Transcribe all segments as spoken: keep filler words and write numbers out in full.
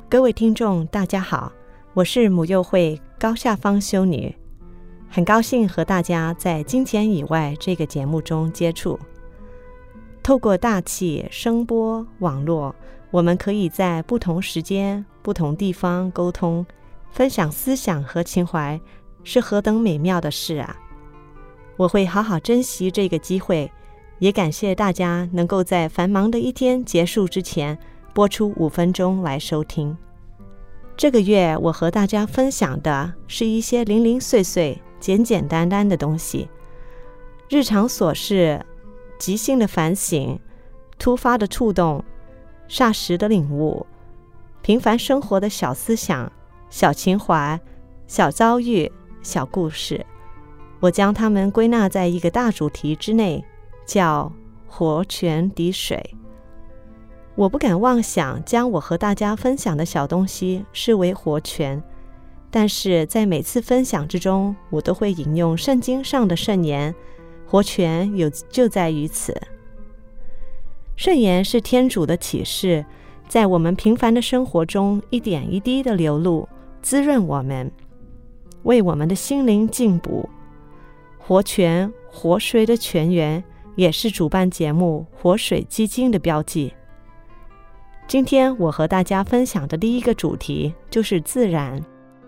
各位听众大家好，我是母幼会高下芳修女，很高兴和大家在金钱以外这个节目中接触。透过大气、声波、网络，我们可以在不同时间、不同地方沟通，分享思想和情怀，是何等美妙的事啊！我会好好珍惜这个机会，也感谢大家能够在繁忙的一天结束之前播出五分钟来收听。这个月我和大家分享的是一些零零碎碎、简简单单的东西，日常琐事、即兴的反省、突发的触动、霎时的领悟、平凡生活的小思想、小情怀、小遭遇、小故事。我将它们归纳在一个大主题之内，叫活泉滴水。我不敢妄想将我和大家分享的小东西视为活泉，但是在每次分享之中，我都会引用圣经上的圣言，活泉有就在于此。圣言是天主的启示，在我们平凡的生活中一点一滴的流露，滋润我们，为我们的心灵进补。活泉，活水的泉源，也是主办节目活水基金的标记。今天我和大家分享的第一个主题就是自然。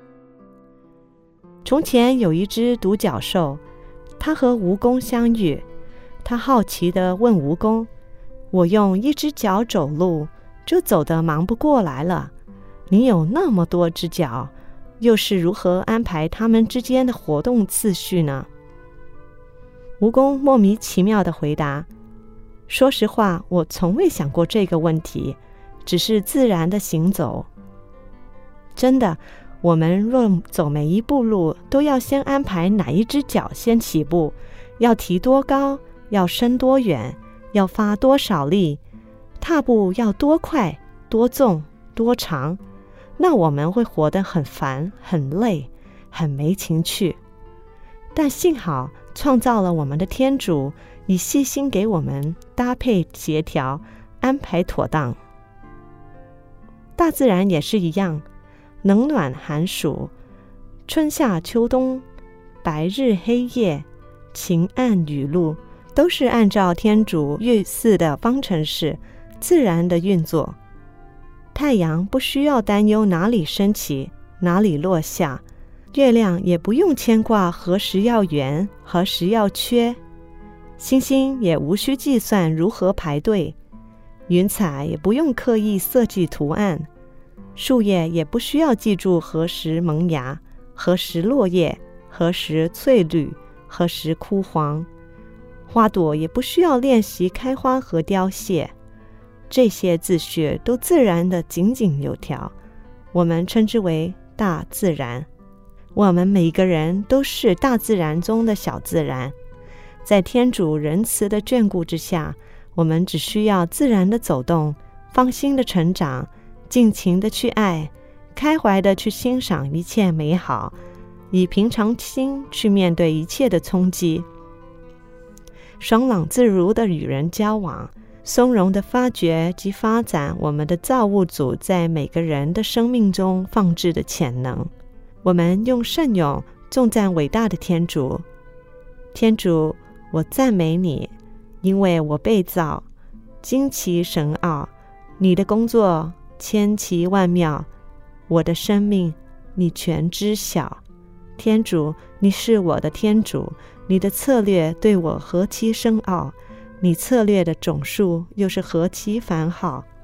从前有一只独角兽，它和蜈蚣相遇，它好奇地问蜈蚣：我用一只脚走路就走得忙不过来了，你有那么多只脚，又是如何安排它们之间的活动次序呢？蜈蚣莫名其妙地回答：说实话，我从未想过这个问题，只是自然的行走。真的，我们若走每一步路，都要先安排哪一只脚先起步，要提多高，要伸多远，要发多少力，踏步要多快、多重、多长，那我们会活得很烦、很累、很没情趣。但幸好创造了我们的天主，以细心给我们搭配协调，安排妥当。大自然也是一样，冷暖寒暑，春夏秋冬，白日黑夜，晴暗雨露，都是按照天主预示的方程式自然的运作。太阳不需要担忧哪里升起，哪里落下，月亮也不用牵挂何时要圆，何时要缺，星星也无需计算如何排队，云彩也不用刻意设计图案，树叶也不需要记住何时萌芽，何时落叶，何时翠绿，何时枯黄，花朵也不需要练习开花和凋谢，这些秩序都自然的井井有条，我们称之为大自然。我们每个人都是大自然中的小自然，在天主仁慈的眷顾之下，我们只需要自然的走动，放心的成长，尽情的去爱，开怀的去欣赏一切美好，以平常心去面对一切的冲击，爽朗自如的与人交往，从容的发掘及发展我们的造物主在每个人的生命中放置的潜能。我们用圣咏颂赞伟大的天主。天主，我赞美你，因为我被造，惊奇神奥，你的工作千奇万妙，我的生命你全知晓。天主，你是我的天主，你的策略对我何其深奥，你策略的总数又是何其繁好。